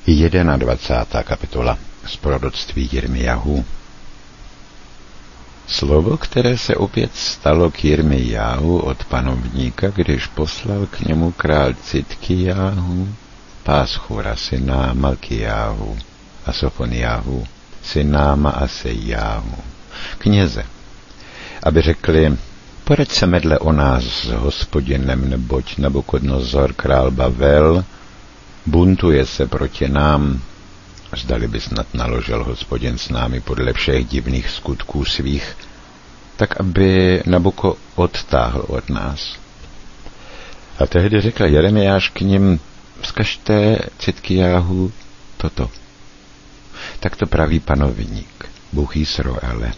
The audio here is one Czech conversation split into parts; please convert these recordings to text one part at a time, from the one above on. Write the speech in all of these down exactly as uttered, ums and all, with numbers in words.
dvacátá první kapitola z proroctví Jirmijahu. Slovo, které se opět stalo k Jirmijahu od panovníka, když poslal k němu král Citkijáhu, Páschura, syna Malkijáhu a Sofonijáhu, syna Maasejáhu, kněze, aby řekli: poraď se medle o nás s Hospodinem, neboť Nabukodnozor, král Bavel, buntuje se proti nám. Zdali by snad naložil Hospodin s námi podle všech divných skutků svých, tak aby Nabuko odtáhl od nás. A tehdy řekl Jeremiáš k nim: vzkažte Citkijáhu toto. Tak to praví panovník, Bůh Izraele.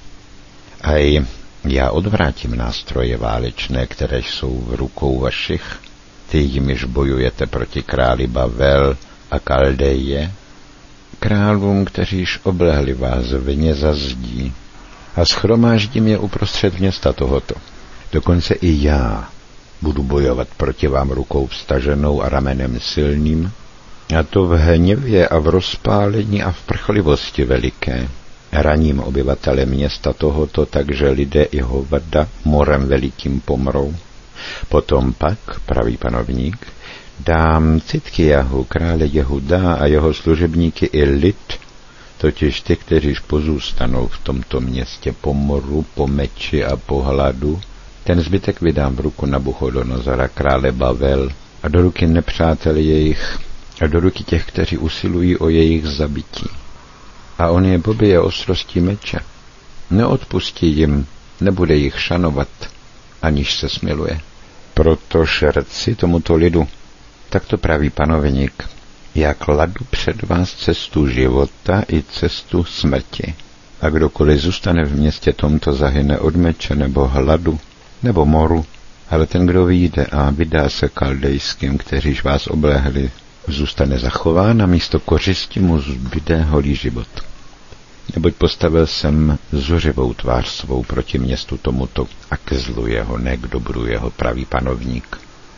Aj já odvrátím nástroje válečné, které jsou v rukou vašich, ty jimiž bojujete proti králi Bavel a Kaldeje, králům, kteříž oblehli vás vině za zdí, a schromáždím je uprostřed města tohoto. Dokonce i já budu bojovat proti vám rukou vstaženou a ramenem silným, a to v hněvě a v rozpálení a v prchlivosti veliké. Raním obyvatele města tohoto, takže lidé i hovada morem velikým pomrou. Potom pak, praví panovník, dám Citkijáhu, krále Jehuda, a jeho služebníky i lid, totiž ty, kteříž pozůstanou v tomto městě po moru, po meči a po hladu. Ten zbytek vydám v ruku Nabuchodonozora, krále Bavel, a do ruky nepřátel jejich, a do ruky těch, kteří usilují o jejich zabití. A on je pobije ostrostí meče. Neodpustí jim, nebude jich šanovat, aniž se smiluje. Proto šerci tomuto lidu, tak to praví panovník: já kladu před vás cestu života i cestu smrti. A kdokoliv zůstane v městě tomto, zahyne od meče nebo hladu nebo moru, ale ten, kdo vyjde a vydá se kaldejským, kteříž vás oblehli, zůstane zachován a místo kořisti mu zbyde holý život. Neboť postavil jsem zuřivou tvář svou proti městu tomuto a ke zlu jeho, ne k dobru jeho, praví panovník.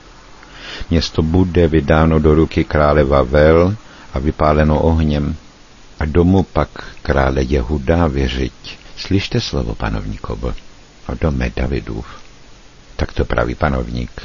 Město bude vydáno do ruky krále Bavel a vypáleno ohněm, a domu pak krále Jehuda věřiť. Slyšte slovo panovníkovo, o dome Davidův. Tak to praví panovník: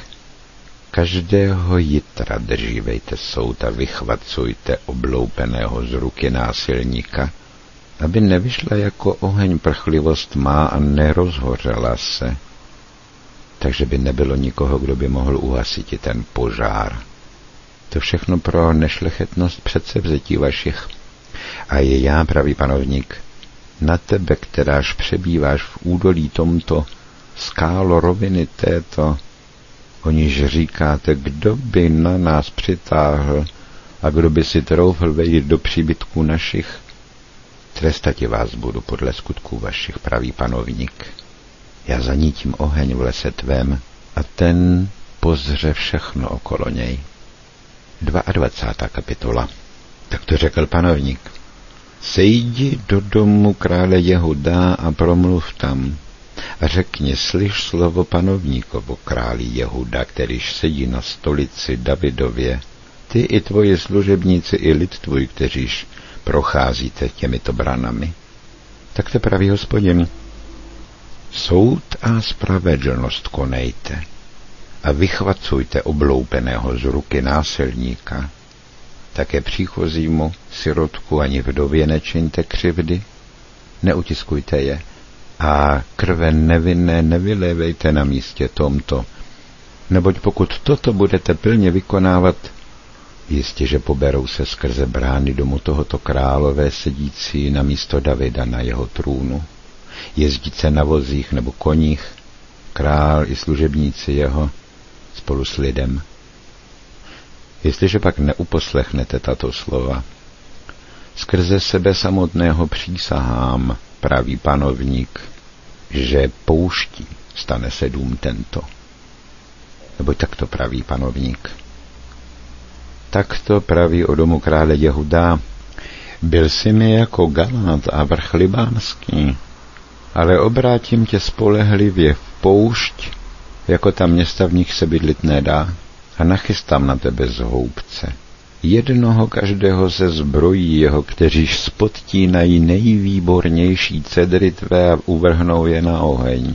každého jitra držívejte soud a vychvacujte obloupeného z ruky násilníka, aby nevyšla jako oheň prchlivost má a nerozhořela se, takže by nebylo nikoho, kdo by mohl uhasit ten požár. To všechno pro nešlechetnost předsevzetí vašich. A je já, praví panovník, na tebe, kteráž přebýváš v údolí tomto, skálo roviny této, o níž říkáte, kdo by na nás přitáhl a kdo by si troufl vejít do příbytků našich. Trestati vás budu podle skutků vašich, praví panovník. Já zanítím oheň v lese tvém a ten pozře všechno okolo něj. dvacátá druhá kapitola. Tak to řekl panovník: sejdi do domu krále Jehuda a promluv tam a řekni: slyš slovo panovníkovo, králi Jehuda, kterýž sedí na stolici Davidově, ty i tvoji služebníci i lid tvůj, kteříž procházíte těmito branami. Tak to praví Hospodin: soud a spravedlnost konejte a vychvacujte obloupeného z ruky násilníka. Také příchozímu, sirotku ani vdově nečiňte křivdy, neutiskujte je a krve nevinné nevylévejte na místě tomto, neboť pokud toto budete pilně vykonávat, jistě, že poberou se skrze brány domu tohoto králové sedící na místo Davida na jeho trůnu, jezdíce na vozích nebo koních, král i služebníci jeho spolu s lidem. Jestliže pak neuposlechnete tato slova, skrze sebe samotného přísahám, praví panovník, že pouští stane se dům tento. Neboť tak to praví panovník. Tak to praví o domu krále Jehuda: byl jsi mi jako Galát a vrch libánský, ale obrátím tě spolehlivě v poušť, jako ta města, v nich se bydlit nedá, a nachystám na tebe zhoubce, jednoho každého ze zbrojí jeho, kteříž spodtínají nejvýbornější cedry tvé a uvrhnou je na oheň.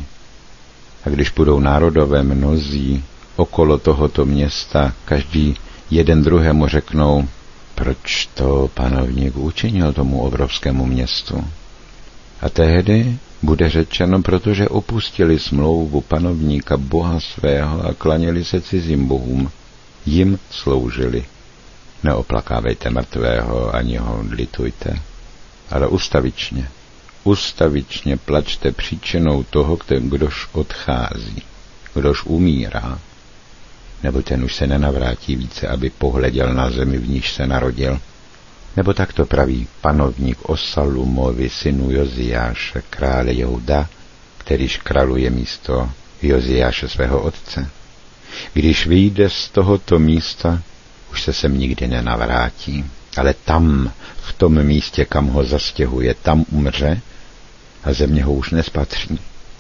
A když půjdou národové mnozí okolo tohoto města, každý jeden druhému řeknou, proč to panovník učinil tomu obrovskému městu. A tehdy bude řečeno, protože opustili smlouvu panovníka Boha svého a klaněli se cizím bohům, jim sloužili. Neoplakávejte mrtvého, ani ho litujte, ale ustavičně, ustavičně plačte příčinou toho, kdož odchází, kdož umírá, nebo ten už se nenavrátí více, aby pohleděl na zemi, v níž se narodil. Nebo tak to praví panovník o Salumovi, synu Joziáše, krále Jehuda, kterýž králuje místo Joziáše svého otce. Když vyjde z tohoto místa, už se sem nikdy nenavrátí, ale tam, v tom místě, kam ho zastěhuje, tam umře a země ho už nespatří.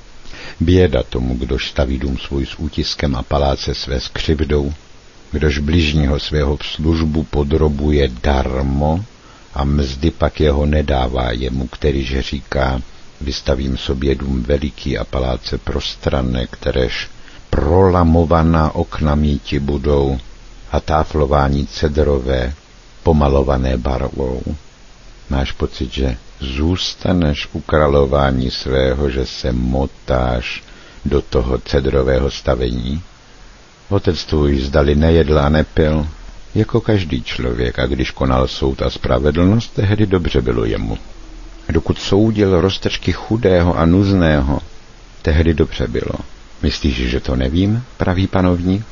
Běda tomu, kdož staví dům svůj s útiskem a paláce své s křivdou, kdož bližního svého v službu podrobuje darmo a mzdy pak jeho nedává jemu, kterýž říká, vystavím sobě dům veliký a paláce prostranné, kteréž prolamovaná okna míti budou a táflování cedrové, pomalované barvou. Máš pocit, že zůstaneš u králování svého, že se motáš do toho cedrového stavení? Otec tvůj zdali nejedl a nepil, jako každý člověk, a když konal soud a spravedlnost, tehdy dobře bylo jemu. Dokud soudil roztržky chudého a nuzného, tehdy dobře bylo. Myslíš, že to nevím, pravý panovník?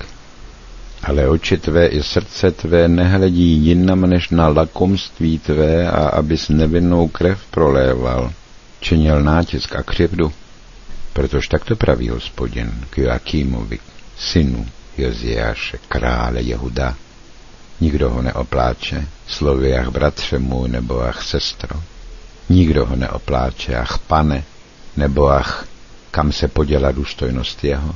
Ale oči tvé i srdce tvé nehledí jinam než na lakomství tvé a abys nevinnou krev proléval, činil nátisk a křivdu. Protože takto praví Hospodin k Joakímovi, synu Joziáše, krále Jehuda. Nikdo ho neopláče, slovy ach bratře můj, nebo ach sestro. Nikdo ho neopláče, ach pane, nebo ach, kam se poděla důstojnost jeho.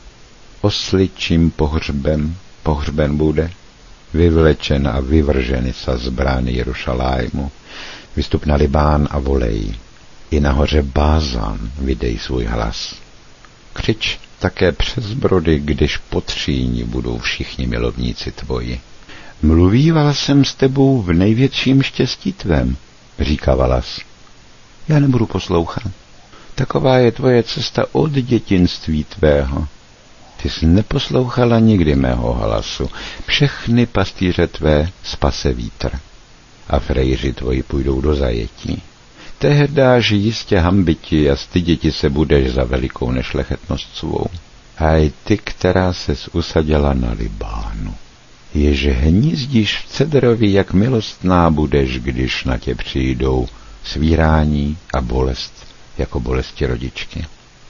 Osličím pohřbem pohřben bude, vyvlečen a vyvržen sa z brány Jerušalému, vystup na Libán a volej, i nahoře Bázan vydej svůj hlas. Křič také přes brody, když po tříni budou všichni milovníci tvoji. Mluvíval jsem s tebou v největším štěstí tvém, říká Valas. Já nebudu poslouchat. Taková je tvoje cesta od dětinství tvého. Ty jsi neposlouchala nikdy mého hlasu. Všechny pastýře tvé spase vítr a frejři tvoji půjdou do zajetí. Tehdáž jistě hambiti a styděti se budeš za velikou nešlechetnost svou. Haj ty, která ses usadila na Libánu. Jež hnízdíš v cedrovi, jak milostná budeš, když na tě přijdou svírání a bolest, jako bolesti rodičky.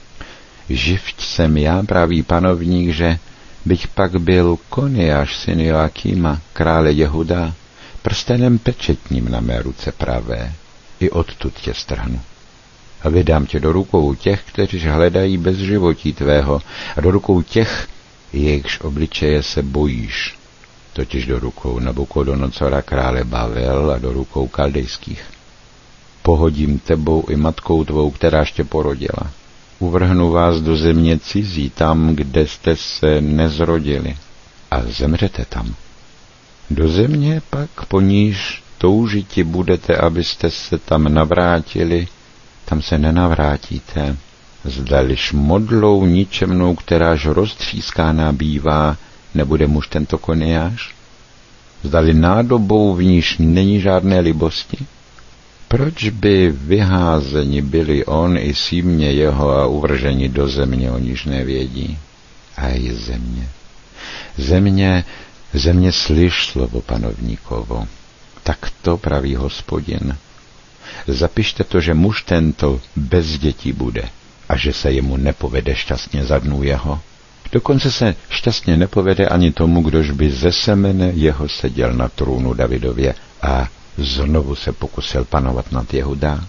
Živť jsem já, pravý panovník, že bych pak byl Koniáš, syn Joakíma, krále Jehuda, prstenem pečetním na mé ruce pravé, i odtud tě strhnu. A vydám tě do rukou těch, kteří hledají bez životí tvého, a do rukou těch, jejichž obličeje se bojíš, totiž do rukou Nabukodonocora, krále Bavel, a do rukou kaldejských. Pohodím tebou i matkou tvou, kteráž tě porodila. Uvrhnu vás do země cizí, tam, kde jste se nezrodili, a zemřete tam. Do země pak, po níž toužiti budete, abyste se tam navrátili, tam se nenavrátíte. Zdališ modlou ničemnou, kteráž roztřískána bývá, nebude muž tento Koniáš? Zdali nádobou, v níž není žádné libosti? Proč by vyházeni byli on i símě jeho a uvrženi do země, o níž nevědí? A je země. Země, země, slyš slovo panovníkovo. Tak to praví Hospodin. Zapište to, že muž tento bez dětí bude a že se jemu nepovede šťastně za dnů jeho. Dokonce se šťastně nepovede ani tomu, kdož by ze semene jeho seděl na trůnu Davidově a znovu se pokusil panovat nad Jehudá.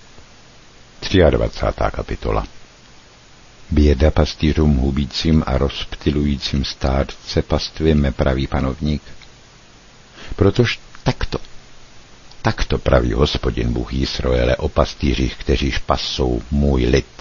dvacátá třetí kapitola. Běda pastýřům hubícím a rozptylujícím stádce pastvy, mé pravý panovník. Protož takto, takto praví Hospodin Bůh Jisroele o pastýřích, kteříž pasou můj lid.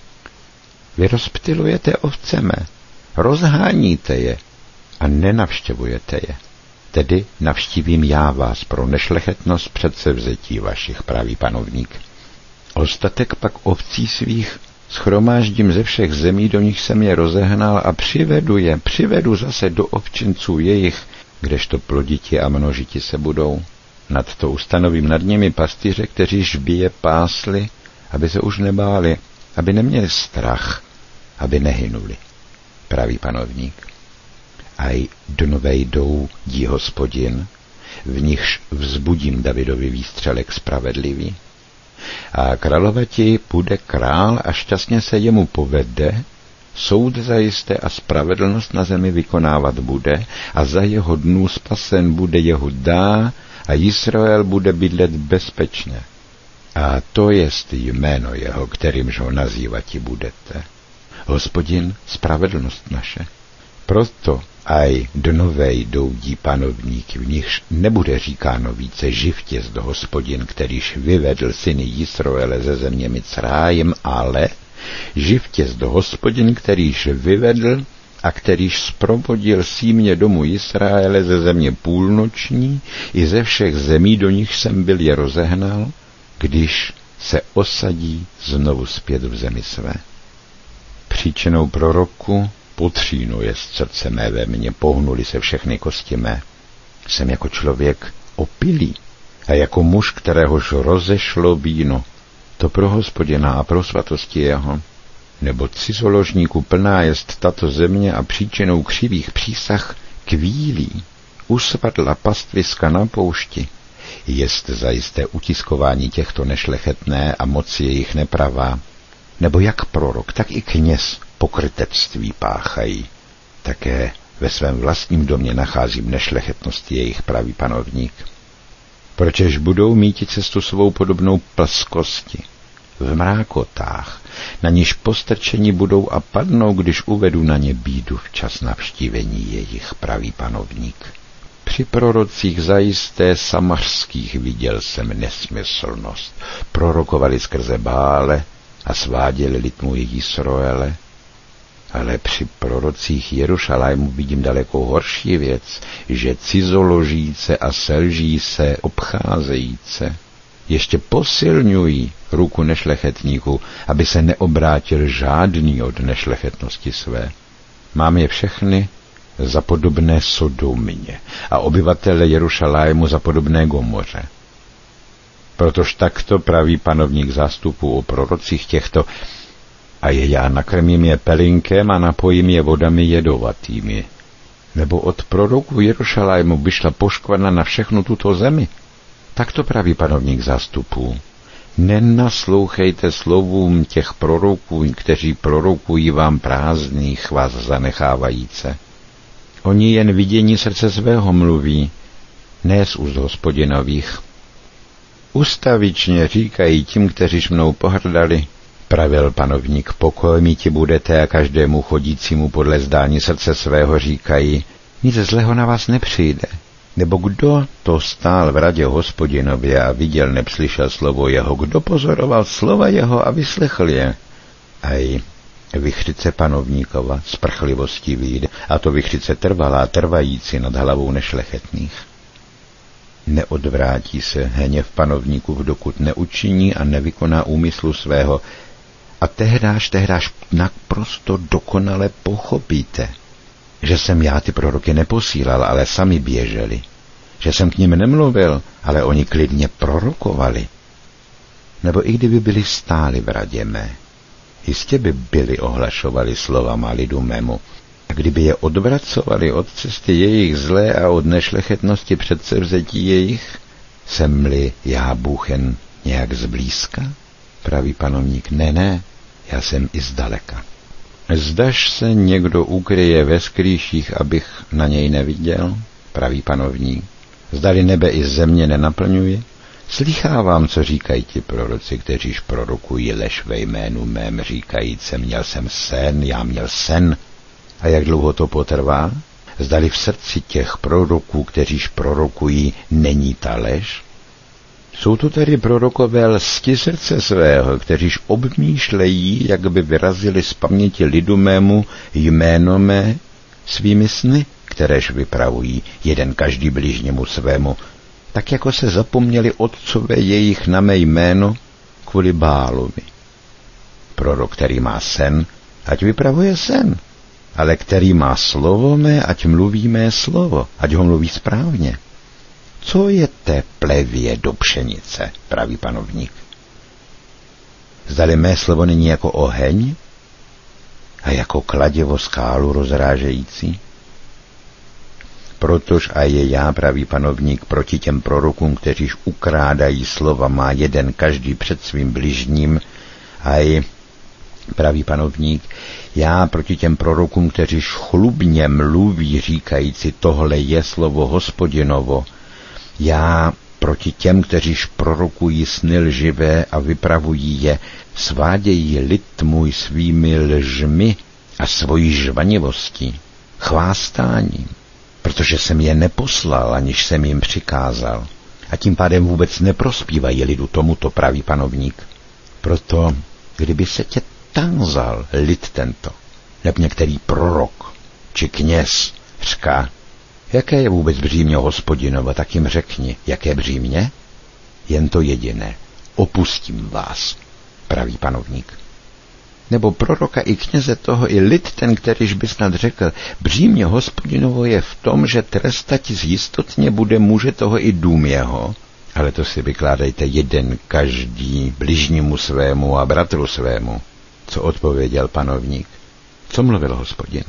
Vy rozptylujete ovce mé, rozháníte je a nenavštěvujete je. Tedy navštívím já vás pro nešlechetnost předsevzetí vašich, praví panovník. Ostatek pak ovcí svých shromáždím ze všech zemí, do nich jsem je rozehnal a přivedu je, přivedu zase do ovčinců jejich, kdežto ploditi a množiti se budou. Nad to ustanovím nad nimi pastýře, kteříž by je pásli, aby se už nebáli, aby neměli strach, aby nehynuli, praví panovník. Aj dnové jdou, dí Hospodin, v nichž vzbudím Davidovi výstřelek spravedlivý. A královati bude král a šťastně se jemu povede, soud zajisté a spravedlnost na zemi vykonávat bude a za jeho dnů spasen bude Jehudá a Jisrael bude bydlet bezpečně. A to jest jméno jeho, kterýmž ho nazývati budete. Hospodin, spravedlnost naše. Proto aj dnové jdou dí panovník, v nichž nebude říkáno více živtěz do Hospodin, kterýž vyvedl syny Jisroele ze země Micrájem, ale živtěz do Hospodin, kterýž vyvedl a kterýž zprovodil símě domu Jisraele ze země půlnoční i ze všech zemí, do nich jsem byl je rozehnal, když se osadí znovu zpět v zemi své. Příčinou proroku potřínu je z srdce mé ve mně, pohnuly se všechny kosti mé. Jsem jako člověk opilý a jako muž, kteréhož rozešlo víno. To pro Hospodina a pro svatosti jeho. Nebo cizoložníku plná jest tato země a příčinou křivých přísah kvílí. Usvadla pastviska na poušti. Jest zajisté utiskování těchto nešlechetné a moc jejich nepravá. Nebo jak prorok, tak i kněz pokrytectví páchají. Také ve svém vlastním domě nacházím nešlechetnosti jejich, pravý panovník. Pročež budou míti cestu svou podobnou plskosti, v mrákotách, na níž postrčení budou a padnou, když uvedu na ně bídu včas navštívení jejich, pravý panovník. Při prorocích zajisté samařských viděl jsem nesmyslnost. Prorokovali skrze Bále a sváděli lid můj Jisroele. Ale při prorocích Jerušalému vidím daleko horší věc, že cizoložíce a selžíce obcházejíce ještě posilňují ruku nešlechetníků, aby se neobrátil žádný od nešlechetnosti své. Mám je všechny za podobné Sodomině a obyvatele Jerušalému za podobné Gomoře. Protož takto praví panovník zástupu o prorocích těchto: a je já nakrmím je pelinkem a napojím je vodami jedovatými. Nebo od proroků Jerušalému vyšla poškvrna na všechnu tuto zemi. Takto praví panovník zástupů: nenaslouchejte slovům těch proroků, kteří prorokují vám prázdných vás zanechávajíce. Oni jen vidění srdce svého mluví, ne z úst Hospodinových. Ustavičně říkají tím, kteříž mnou pohrdali, pravil panovník, pokoj míti budete a každému chodícímu podle zdání srdce svého říkají, nic zlého na vás nepřijde. Nebo kdo to stál v radě Hospodinově a viděl, nepslyšel slovo jeho, kdo pozoroval slova jeho a vyslechl je? Aj vychřice panovníkova z prchlivosti vyjde, a to vychřice trvalá, trvající nad hlavou nešlechetných. Neodvrátí se hněv panovníkův, dokud neučiní a nevykoná úmyslu svého. A tehdáž, tehdáž naprosto dokonale pochopíte, že jsem já ty proroky neposílal, ale sami běželi. Že jsem k nim nemluvil, ale oni klidně prorokovali. Nebo i kdyby byli stáli v radě mé, jistě by byli ohlašovali slovama lidu mému. A kdyby je odvracovali od cesty jejich zlé a od nešlechetnosti předsevzetí jejich, jsem-li já Bůh jen nějak zblízka? Praví panovník, ne, ne, já jsem i zdaleka. Zdaž se někdo ukryje ve skrýších, abych na něj neviděl? Praví panovník. Zdali nebe i země nenaplňuje? Slychávám, co říkají ti proroci, kteříž prorokují lež ve jménu mém, říkajíce, měl jsem sen, já měl sen. A jak dlouho to potrvá? Zdali v srdci těch proroků, kteříž prorokují, není ta lež? Jsou to tedy prorokové lsti srdce svého, kteříž obmýšlejí, jak by vyrazili z paměti lidu mému jméno mé svými sny, kteréž vypravují jeden každý bližnímu svému, tak jako se zapomněli otcové jejich na mé jméno kvůli Bálovi. Prorok, který má sen, ať vypravuje sen, ale který má slovo mé, ať mluví mé slovo, ať ho mluví správně. Co je té plevě do pšenice, praví panovník? Zdali mé slovo není jako oheň a jako kladivo skálu rozrážející? Protož a je já, praví panovník, proti těm prorokům, kteříž ukrádají slova má jeden každý před svým bližním, a je, praví panovník, já proti těm prorokům, kteříž chlubně mluví, říkající, tohle je slovo Hospodinovo, já proti těm, kteříž prorokují sny lživé a vypravují je, svádějí lid můj svými lžmi a svojí žvanivostí, chvástáním, protože jsem je neposlal, aniž jsem jim přikázal, a tím pádem vůbec neprospívají lidu, tomuto praví panovník. Proto, kdyby se tě tázal lid tento, nebo některý prorok či kněz říká, jaké je vůbec břímě Hospodinovo, tak jim řekni, jaké břímě? Jen to jediné, opustím vás, praví panovník. Nebo proroka i kněze toho, i lid ten, kterýž by snad řekl, břímě Hospodinovo je v tom, že trestať zjistotně bude muže toho i dům jeho, ale to si vykládejte jeden každý bližnímu svému a bratru svému. Co odpověděl panovník? Co mluvil Hospodin?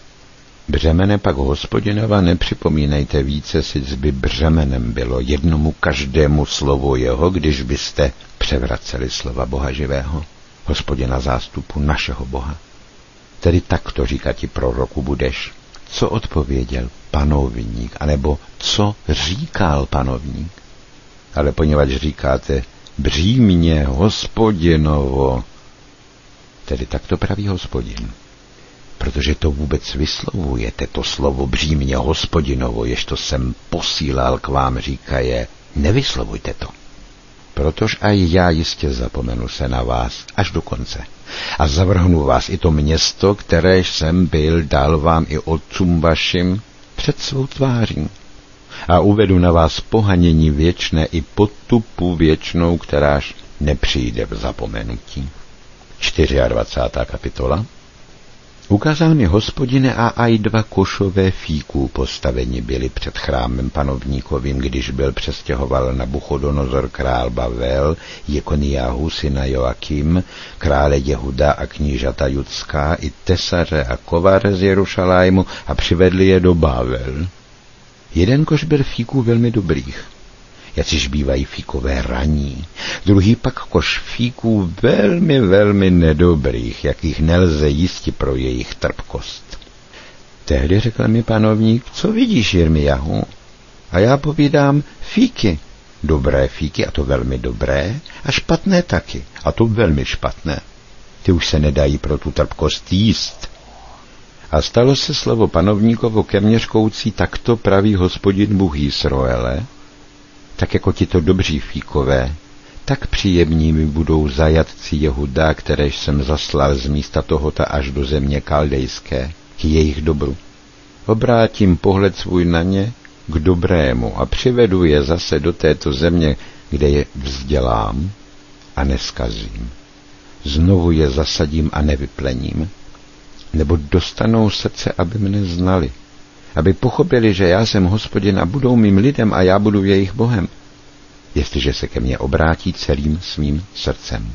Břemene pak Hospodinova nepřipomínejte více, sic by břemenem bylo jednomu každému slovu jeho, když byste převraceli slova Boha živého, Hospodina zástupu našeho Boha. Tedy takto říká ti proroku budeš. Co odpověděl panovník, anebo co říkal panovník? Ale poněvadž říkáte břímě Hospodinovo, tedy takto praví Hospodin. Protože to vůbec vyslovujete, to slovo břímě Hospodinovo, jež to jsem posílal k vám, říkaje, nevyslovujte to. Protož aj já jistě zapomenu se na vás až do konce. A zavrhnu vás i to město, které jsem byl, dal vám i otcům vašim před svou tváří. A uvedu na vás pohanění věčné i potupu věčnou, kteráž nepřijde v zapomenutí. dvacátá čtvrtá kapitola. Ukázal mi Hospodine, a aj dva košové fíků postaveni byli před chrámem panovníkovým, když byl přestěhoval Nabuchodonozor král Bavel, Jekoniáhu syna Joakim, krále Jehuda a knížata judská, i tesaře a kováře z Jerušalému, a přivedli je do Bavel. Jeden koš byl fíků velmi dobrých, jaciž bývají fíkové raní, druhý pak koš fíků velmi, velmi nedobrých, jakých nelze jísti pro jejich trpkost. Tehdy řekl mi panovník, co vidíš, Jirmijahu? A já povídám, fíky, dobré fíky, a to velmi dobré, a špatné taky, a to velmi špatné. Ty už se nedají pro tu trpkost jíst. A stalo se slovo panovníkovo ke mně řkoucí, takto praví Hospodin Bůh Jisroele, tak jako tito dobří fíkové, tak příjemnými budou zajatci Jehuda, kteréž jsem zaslal z místa tohoto až do země kaldejské, k jejich dobru. Obrátím pohled svůj na ně k dobrému a přivedu je zase do této země, kde je vzdělám a neskazím. Znovu je zasadím a nevyplením, nebo dostanou srdce, aby mne znali, aby pochopili, že já jsem Hospodin a budou mým lidem a já budu jejich Bohem, jestliže se ke mně obrátí celým svým srdcem.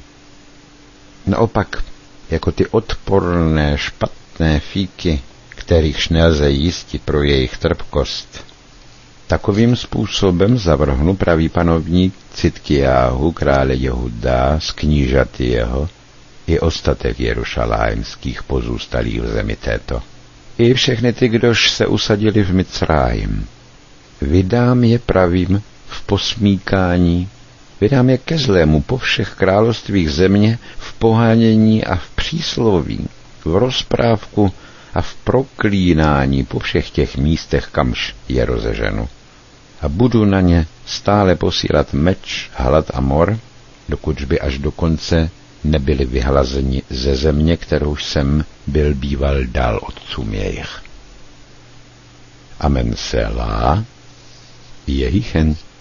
Naopak, jako ty odporné, špatné fíky, kterýchž nelze jísti pro jejich trpkost, takovým způsobem zavrhnu, praví panovník, Citkijáhu, krále Jehuda, z knížaty jeho, i ostatek jerušalémských pozůstalých v zemi této. I všechny ty, kdož se usadili v Micrájim. Vydám je, pravím, v posmíkání, vydám je ke zlému po všech královstvích země, v pohánění a v přísloví, v rozprávku a v proklínání po všech těch místech, kamž je rozeženu. A budu na ně stále posílat meč, hlad a mor, dokud by až do konce nebyli vyhlazeni ze země, kterou jsem byl býval dal otcům jejich. Amen selá, Jehichen.